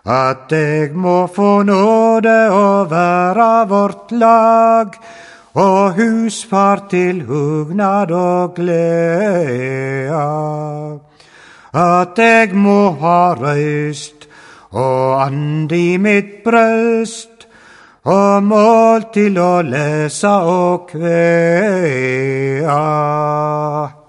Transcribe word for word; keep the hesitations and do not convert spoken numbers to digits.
at jeg må få nåde å være vårt lag, og husfar til hugnad og glede. At jeg må ha røyst og and i mitt brøst, og mål til å lese og kvea.